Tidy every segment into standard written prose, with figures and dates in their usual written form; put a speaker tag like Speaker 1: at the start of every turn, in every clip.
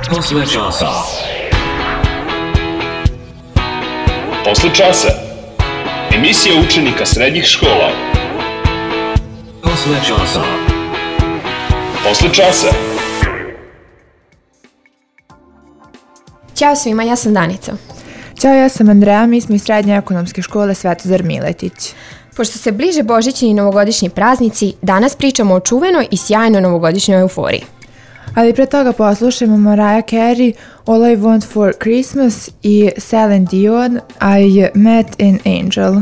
Speaker 1: Posle časa.
Speaker 2: Posle časa. Emisija učenika srednjih škola.
Speaker 1: Posle časa.
Speaker 2: Posle časa.
Speaker 3: Ćao svima, ja sam Danica.
Speaker 4: Ćao, ja sam Andreja, mi smo iz Srednje ekonomske škole Svetozar Miletić.
Speaker 3: Pošto se bliže božićni i novogodišnji praznici, danas pričamo o čuvenoj i sjajnoj novogodišnjoj euforiji.
Speaker 4: Ali pre toga poslušajmo Mariah Carey, All I Want for Christmas i Celine Dion, I Met an Angel.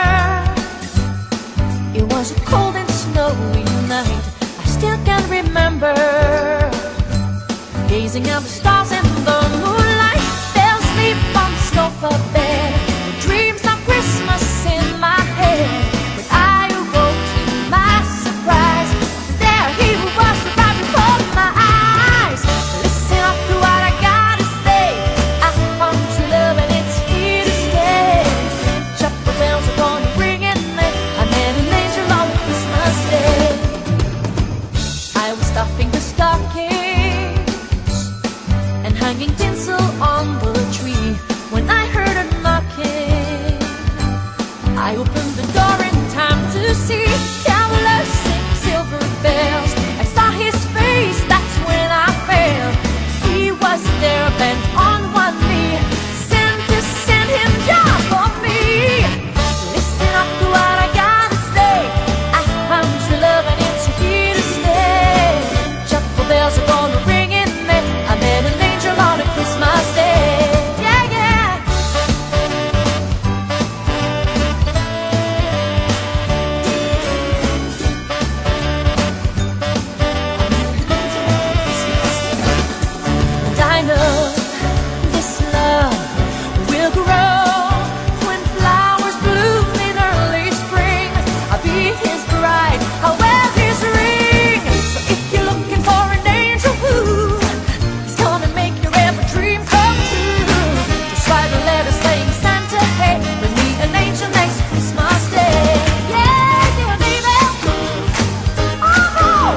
Speaker 5: was a cold and snowy night. I still can remember November, gazing at the stars and the moonlight, fell asleep on the sofa bed, dreams of Christmas in my head. When I awoke to my surprise, there he was right before my eyes. Listen up to what I gotta say, I found true love and it's here to stay. Chapel bells are gonna ring and I met an angel on Christmas Day. I was stuffing the stockings and hanging tinsel on the tree when I heard a knocking. I opened the door in time to see carolers sing silver bells. I saw his face, that's when I fell. He was there bent on one knee, Santa sent him just for me. Listen up to what I gotta say, I found true love and it's here to stay. Chapel bells are gonna ring in May, I met an angel on a Christmas Day. Yeah, yeah. And I know this love will grow when flowers bloom in early spring. I'll be his bride, I'll wear his ring. So if you're looking for an angel who is gonna make your every dream come true, just write a letter saying Santa, hey, bring me an angel next Christmas Day. Yeah, dear baby. Oh,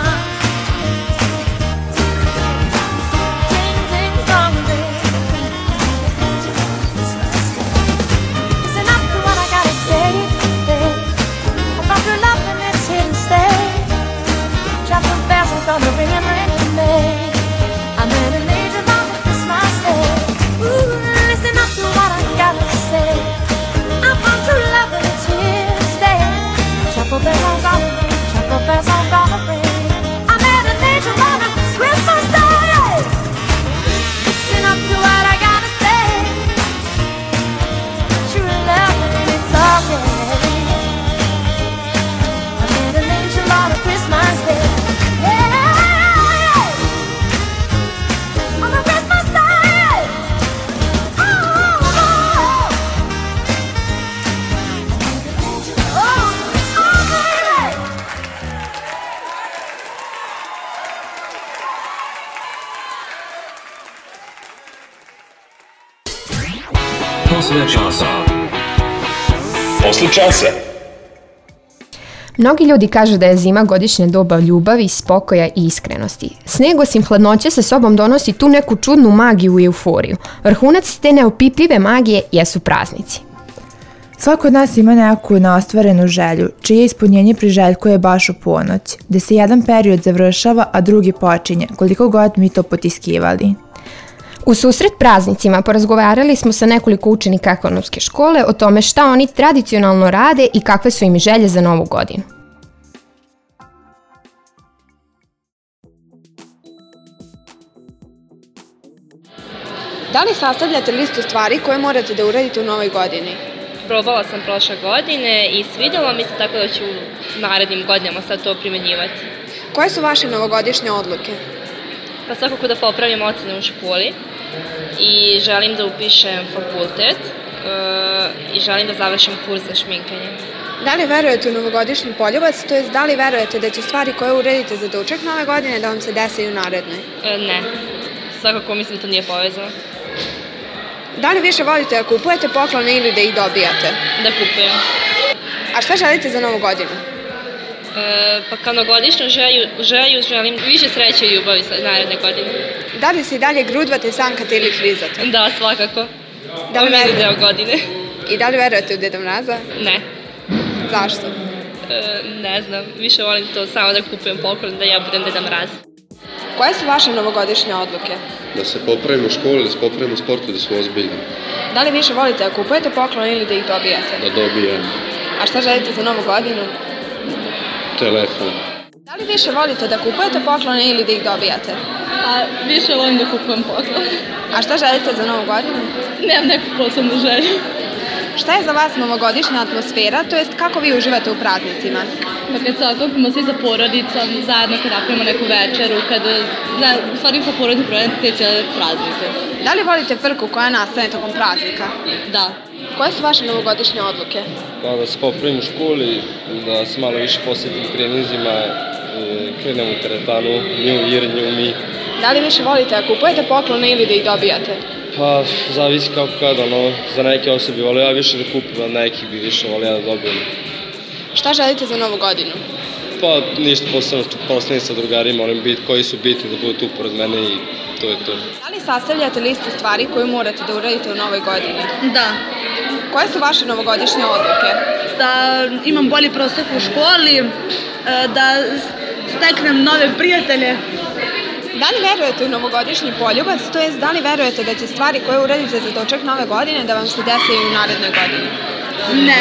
Speaker 5: ding, ding, dong, ding. Listen up to what I gotta say, babe. I found your love and it's here to stay. Chapel bells are gonna ring and ring in May. I met an angel on Christmas Day. Ooh, listen up to what I gotta say. I found true love and it's here to stay. Chapel bells are gonna ring, chapel bells are gonna ring. I met an angel on Christmas Day. Listen up to what I gotta say. True love and it's okay. I met an angel on a Christmas Day. Yeah, on a Christmas Day. Oh, oh, oh. Oh, baby.
Speaker 1: Posle časa.
Speaker 2: Posle časa.
Speaker 3: Mnogi ljudi kažu da je zima godišnje doba ljubavi, spokoja i iskrenosti. Sneg osim hladnoće sa sobom donosi tu neku čudnu magiju i euforiju. Vrhunac te neopipljive magije jesu praznici.
Speaker 4: Svako od nas ima neku neostvarenu želju, čije ispunjenje priželjkuje baš u ponoć, gde se jedan period završava, a drugi počinje, koliko god mi to potiskivali.
Speaker 3: U susret praznicima porazgovarali smo sa nekoliko učenika ekonomske škole o tome šta oni tradicionalno rade i kakve su im želje za novu godinu.
Speaker 6: Da li sastavljate listu stvari koje morate da uradite u novoj godini?
Speaker 7: Probala sam prošle godine i svidjelo mi se, tako da ću u narednim godinama sad to primjenjivati.
Speaker 6: Koje su vaše novogodišnje odluke?
Speaker 7: Pa svakako da popravim ocene u školi i želim da upišem fakultet i želim da završim kurs za šminkanje.
Speaker 6: Da li verujete u novogodišnji poljubac, to jest da li verujete da će stvari koje uradite za doček nove godine da vam se dese i u narednoj?
Speaker 7: Ne, svakako mislim da to nije povezano.
Speaker 6: Da li više volite da kupujete poklone ili da ih dobijate?
Speaker 7: Da kupujem.
Speaker 6: A šta želite za novu godinu?
Speaker 7: Pa kao novogodišnju želju želim više sreće i ljubavi naredne godine.
Speaker 6: Da li se i dalje grudvate, sankate ili klizate?
Speaker 7: Da, svakako.
Speaker 6: Da li
Speaker 7: verujete? Deo godine.
Speaker 6: I da li verujete u Deda Mraza?
Speaker 7: Ne.
Speaker 6: Zašto?
Speaker 7: Ne znam, više volim to samo da kupujem poklon, da ja budem Deda Mraz.
Speaker 6: Koje su vaše novogodišnje odluke?
Speaker 8: Da se popravimo u školi, da se popravimo u sportu, da smo ozbiljni.
Speaker 6: Da li više volite da kupujete poklon ili da ih dobijate?
Speaker 8: Da dobijem.
Speaker 6: A šta želite za novu godinu?
Speaker 8: Telefon.
Speaker 6: Da li više volite da kupujete poklone ili da ih dobijate?
Speaker 7: Pa više volim da kupujem poklon.
Speaker 6: A šta želite za novu godinu?
Speaker 7: Nemam neku posebnu želju.
Speaker 6: Šta je za vas novogodišnja atmosfera, to jest kako vi uživate u praznicima?
Speaker 7: Pa kad se okupimo svi sa porodicom, zajedno kad napravimo neku večeru, kad u stvari sa porodicom provedete te cijele praznike.
Speaker 6: Da li volite frku koja nastane tokom praznika?
Speaker 7: Da.
Speaker 6: Koje su vaše novogodišnje odluke?
Speaker 8: Pa da se popravim u školi, da se malo više posjetim treninzima, krenem u teretanu, New Year, New Me.
Speaker 6: Da li više volite da kupujete poklone ili da ih dobijate?
Speaker 8: Pa, zavisi kako kad, za neke osobe volio ja više da kupim, a nekih bi više volio da dobijem.
Speaker 6: Šta želite za novu godinu?
Speaker 8: Pa, ništa posebno, posljednji sa drugarima, koji su bitni da budu tu pored mene i to je to.
Speaker 6: Da li sastavljate listu stvari koju morate da uradite u novoj godini?
Speaker 9: Da.
Speaker 6: Koje su vaše novogodišnje odluke?
Speaker 9: Da imam bolji prosek u školi, da steknem nove prijatelje.
Speaker 6: Da li verujete u novogodišnji poljubac, to jest da li verujete da će stvari koje uradite za doček nove godine da vam se desi i u narednoj godini?
Speaker 9: Ne.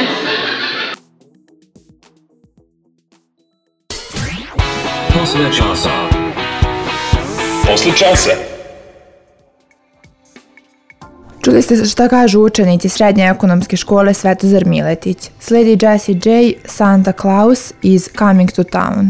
Speaker 1: Posle časa.
Speaker 2: Posle časa.
Speaker 4: Čuli ste šta kažu učenici Srednje ekonomske škole Svetozar Miletić. Sledi Jessie J. Santa Claus iz Coming to Town.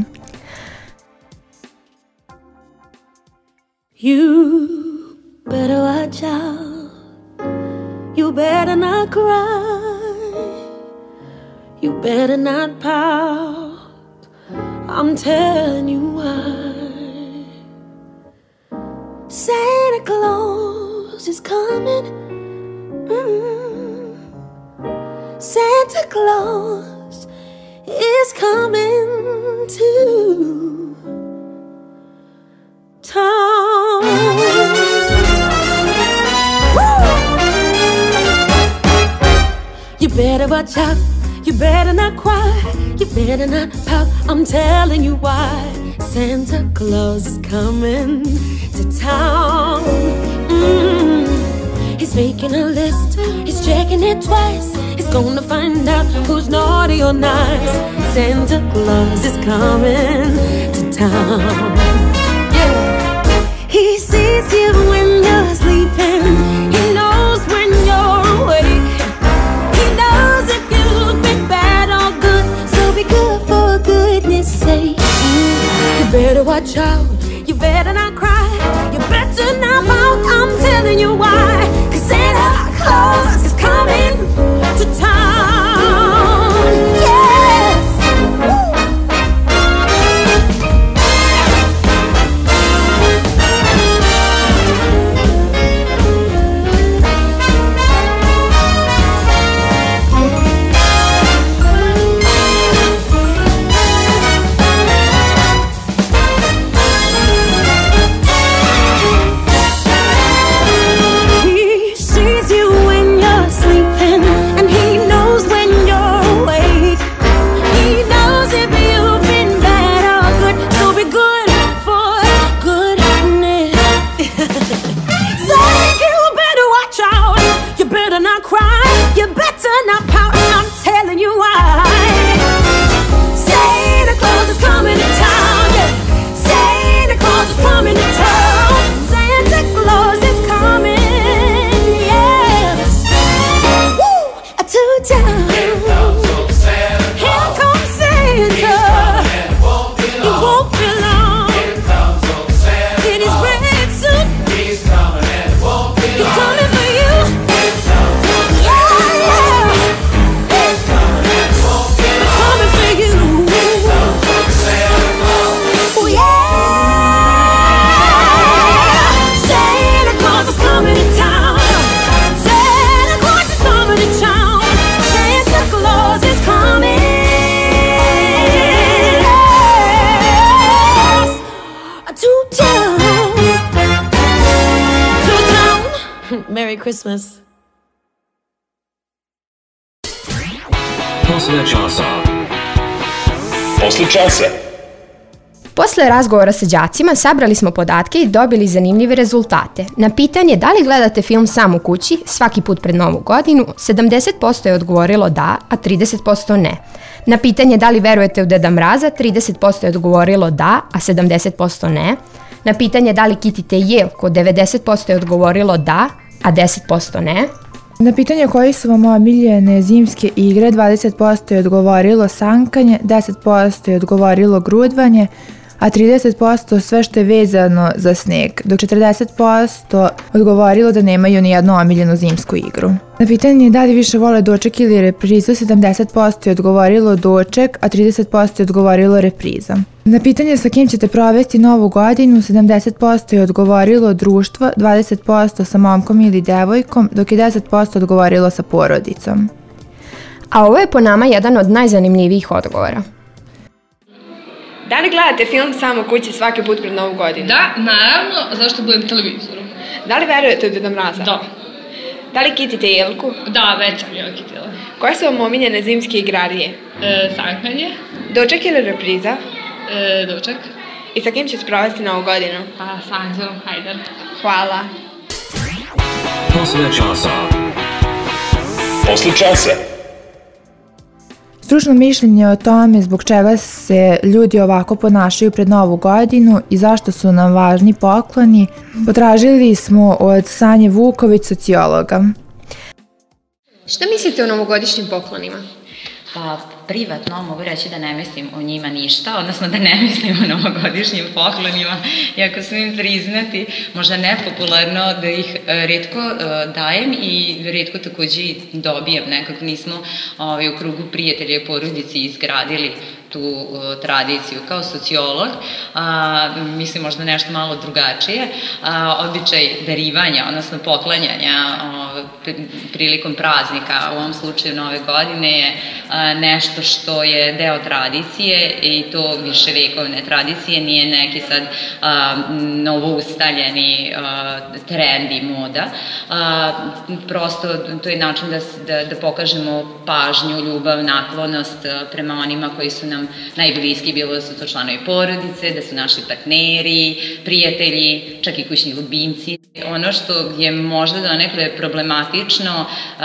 Speaker 5: You better watch out. You better not cry. You better not pout. I'm telling you why. Santa Claus is coming. Santa Claus is coming to town. You better watch out. You better not cry. You better not pout. I'm telling you why. Santa Claus is coming to town. He's making a list. He's checking it twice. He's gonna find out who's naughty or nice. Santa Claus is coming to town. He sees you when you're sleeping. He knows when you're awake. He knows if you've been bad or good. So be good for goodness sake. You better watch out. You better not cry. You better not pout. I'm telling you why. 'Cause Santa Claus is coming to town. Yes! Woo! Merry Christmas.
Speaker 1: Posle časa.
Speaker 2: Posle časa.
Speaker 3: Posle razgovora sa đacima sabrali smo podatke i dobili zanimljive rezultate. Na pitanje da li gledate film sam u kući svaki put pred Novu godinu, 70% je odgovorilo da, a 30% ne. Na pitanje da li verujete u Deda Mraza, 30% je odgovorilo da, a 70% ne. Na pitanje da li kitite jelku, 90% je odgovorilo da, a 10% ne.
Speaker 4: Na pitanje koji su vam omiljene zimske igre 20% je odgovorilo sankanje, 10% je odgovorilo grudvanje, a 30% sve što je vezano za sneg, dok 40% odgovorilo da nemaju ni jednu omiljenu zimsku igru. Na pitanje da li više vole doček ili reprizu, 70% je odgovorilo doček, a 30% je odgovorilo repriza. Na pitanje sa kim ćete provesti novu godinu, 70% je odgovorilo društvo, 20% sa momkom ili devojkom, dok je 10% odgovorilo sa porodicom.
Speaker 3: A ovo je po nama jedan od najzanimljivijih odgovora.
Speaker 6: Da li gledate film Sam u kući svaki put pred Novu godinu?
Speaker 10: Da, naravno, zašto budem televizoru.
Speaker 6: Da li verujete u Deda Mraza?
Speaker 10: Da.
Speaker 6: Da li kitite jelku?
Speaker 10: Da, već sam joj kitila.
Speaker 6: Koje su vam omiljene zimske igrarije?
Speaker 10: Sankanje.
Speaker 6: Doček ili repriza?
Speaker 10: Doček.
Speaker 6: I sa kim ćete provesti Novu godinu?
Speaker 10: Pa, sa Anđelom Hajdar.
Speaker 6: Hvala.
Speaker 1: Posle časa.
Speaker 2: Posle časa.
Speaker 4: Stručno mišljenje o tome zbog čega se ljudi ovako ponašaju pred Novu godinu i zašto su nam važni pokloni, potražili smo od Sanje Vuković, sociologa.
Speaker 3: Šta mislite o novogodišnjim poklonima?
Speaker 11: Pa privatno mogu reći da ne mislim o njima ništa, odnosno da ne mislim o novogodišnjim poklonima, iako smijem priznati, možda nepopularno da ih retko dajem i retko takođe i dobijem. Nekako nismo u krugu prijatelja i porodici izgradili tu tradiciju. Kao sociolog, mislim možda nešto malo drugačije, običaj darivanja, odnosno poklanjanja prilikom praznika, u ovom slučaju Nove godine, je nešto što je deo tradicije i to viševekovne tradicije, nije neki sad novoustaljeni trend i moda. Prosto to je način da pokažemo pažnju, ljubav, naklonost prema onima koji su nam najbliski, bilo da su to članovi porodice, da su naši partneri, prijatelji, čak i kućni ljubimci. Ono što je možda donekle problematično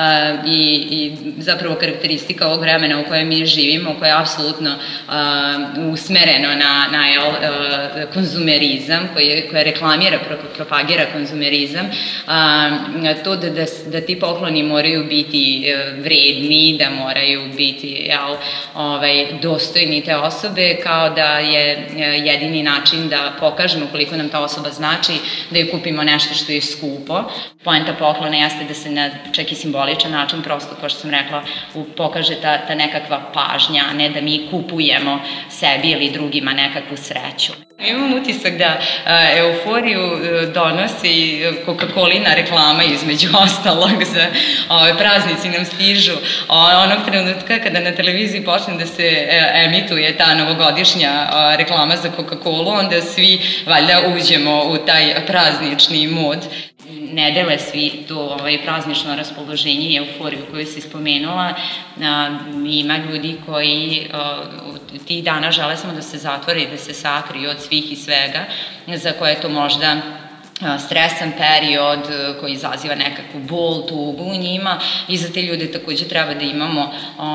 Speaker 11: i zapravo karakteristika ovog vremena u kojem mi živimo, koje je apsolutno usmereno na konzumerizam, koje reklamira, propagira konzumerizam, to da ti pokloni moraju biti vredni, da moraju biti dostojni te osobe, kao da je jedini način da pokažemo koliko nam ta osoba znači, da joj kupimo nešto što je skupo. Poenta poklona jeste da se na čak i simboličan način, prosto, kao što sam rekla, pokaže ta nekakva pažnja, a ne da mi kupujemo sebi ili drugima nekakvu sreću. Imam utisak da euforiju donosi Coca-Colina reklama između ostalog za praznici nam stižu. Onog trenutka kada na televiziji počne da se emituje ta novogodišnja reklama za Coca-Colu, onda svi valjda uđemo u taj praznični mod. Ne dele svi to praznično raspoloženje i euforiju koju si spomenula. Ima ljudi koji tih dana žele samo da se zatvore i da se sakriju od svih i svega, za koje je to možda stresan period koji izaziva nekakvu bol, tugu u njima, i za te ljude takođe treba da imamo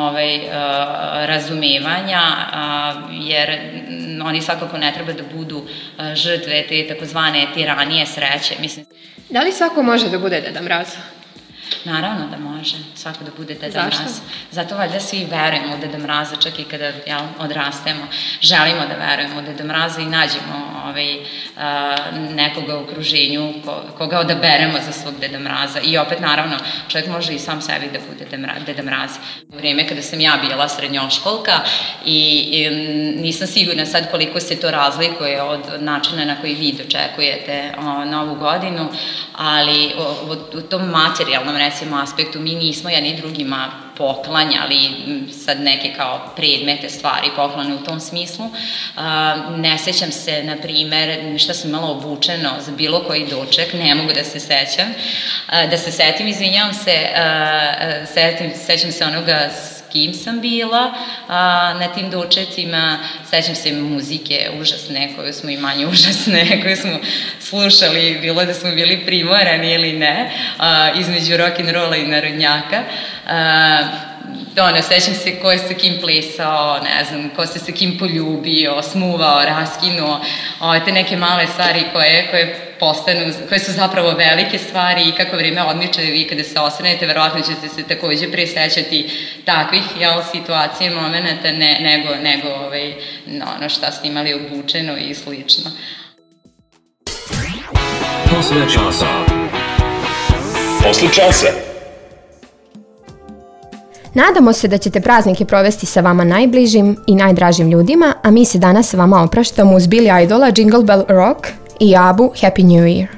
Speaker 11: razumevanja, jer oni svakako ne treba da budu žrtve te takozvane tiranije sreće.
Speaker 3: Da li svako može da bude Deda Mraz?
Speaker 11: Naravno da može svako da bude Deda Mraz. Zašto? Zato valjda svi verujemo u Deda Mraza, čak i kada odrastemo. Želimo da verujemo u Deda Mraza i nađemo nekoga u okruženju koga odaberemo za svog Deda Mraza. I opet, naravno, čovjek može i sam sebi da bude Deda Mraz. U vrijeme kada sam ja bila srednjoškolka i nisam sigurna sad koliko se to razlikuje od načina na koji vi dočekujete Novu godinu, ali u tom materijalnom, recimo, aspektu mi nismo jedni drugima poklanjali sad neke kao predmete, stvari, poklone u tom smislu. Ne sećam se, na primer, šta sam imala obučeno za bilo koji doček, ne mogu da se sećam. Da se setim, izvinjavam se, sećam se onoga s kim sam bila na tim dočecima, sećam se muzike užasne, koju smo i manje užasne, koju smo slušali, bilo da smo bili primorani ili ne, između rock'n'rolla i narodnjaka. sećam se ko je sa kim plesao, ne znam, ko se sa kim poljubio, smuvao, raskinuo, te neke male stvari koje su zapravo velike stvari i kako vreme odmiče, vi kada se osvrnete, verovatno ćete se takođe presećati takvih situacija, momenta, nego ono šta ste imali obučeno i slično.
Speaker 1: Posle časa.
Speaker 2: Posle časa.
Speaker 3: Nadamo se da ćete praznike provesti sa vama najbližim i najdražim ljudima, a mi se danas sa vama opraštamo uz Billy Idola, Jingle Bell Rock i Abu Happy New Year.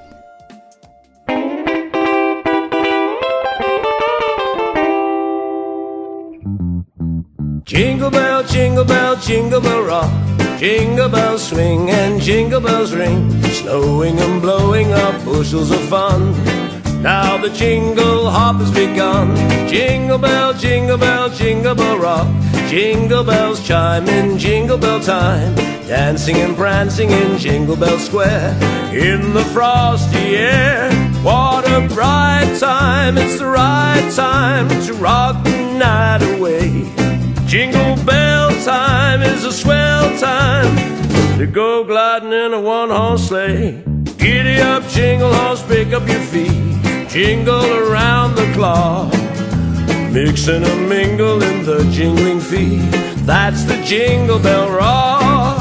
Speaker 12: Jingle bell, jingle bell, jingle bell rock. Jingle bells swing and jingle bells ring, snowing and blowing up bushels of fun. Now the jingle hop has begun. Jingle bell, jingle bell, jingle bell rock. Jingle bells chime in jingle bell time, dancing and prancing in Jingle Bell Square. In the frosty air, what a bright time. It's the right time to rock the night away. Jingle bell time is a swell time to go gliding in a one-horse sleigh. Giddy up, jingle horse, pick up your feet, jingle around the clock, mix and a mingle in the jingling feet. That's the Jingle Bell Rock.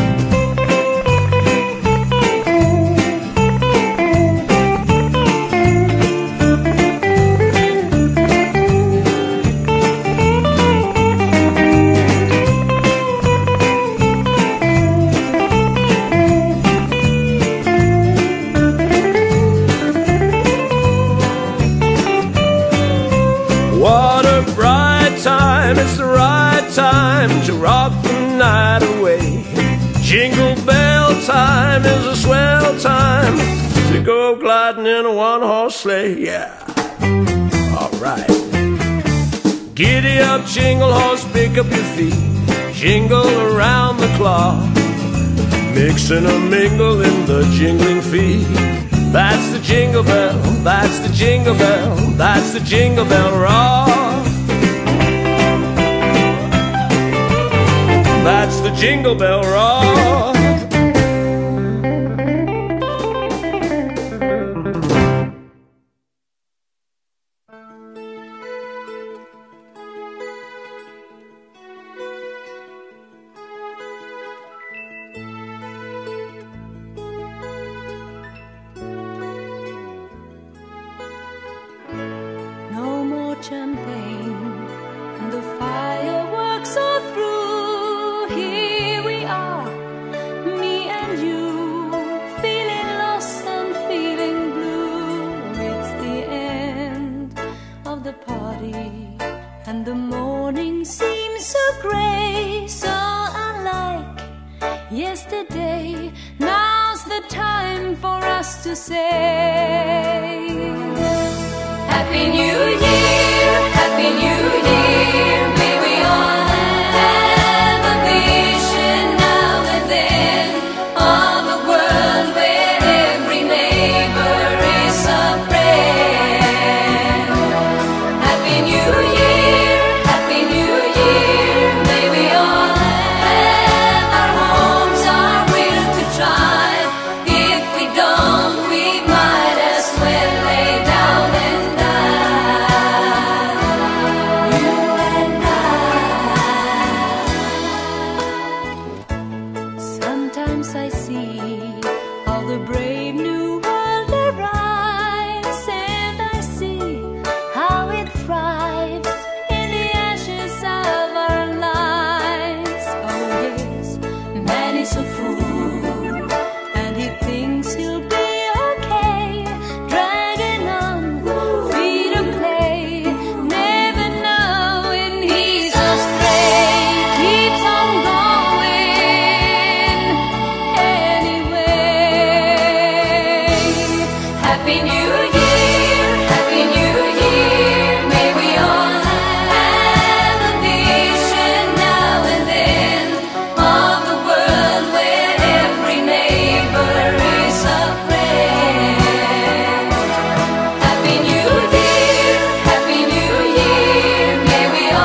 Speaker 12: It's the right time to rock the night away. Jingle bell time is a swell time to go gliding in a one-horse sleigh. Yeah, all right. Giddy up, jingle horse, pick up your feet, jingle around the clock, mix and a mingle in the jingling feet. That's the jingle bell, that's the jingle bell, that's the Jingle Bell Rock. That's the Jingle Bell Rock.
Speaker 5: No more champagne and the fireworks are through. Here we are, me and you, feeling lost and feeling blue. It's the end of the party and the morning seems so grey, so unlike yesterday. Now's the time for us to say Happy New Year, Happy New Year. May we all have a vision now and then of a world where every neighbor is a friend. Happy New Year, Happy New Year. May we all have our homes, our will to try. If we don't, we might as well lay down and sometimes I see how the brave new world arrives, and I see how it thrives in the ashes of our lives. Oh yes, man is a fool, and he thinks he'll be okay, dragging on feet of clay, never knowing he's astray, keeps on going anyway. Happy New Year, Happy New Year. May we all have a vision now and then of a world where every neighbor is a friend. Happy New Year, Happy New Year. May we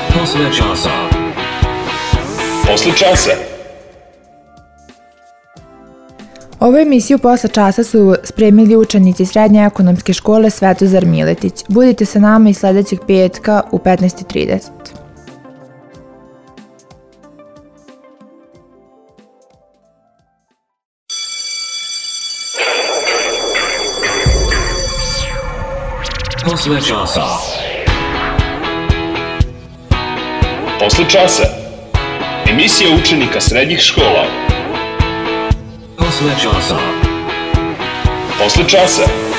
Speaker 1: Posle časa.
Speaker 2: Posle časa.
Speaker 4: Ovu emisiju Posle časa su spremili učenici Srednje ekonomske škole Svetozar Miletić. Budite sa nama i sledećeg petka u 15:30.
Speaker 1: Posle časa.
Speaker 2: Posle časa. Emisija učenika srednjih škola.
Speaker 1: Posle časa.
Speaker 2: Posle časa.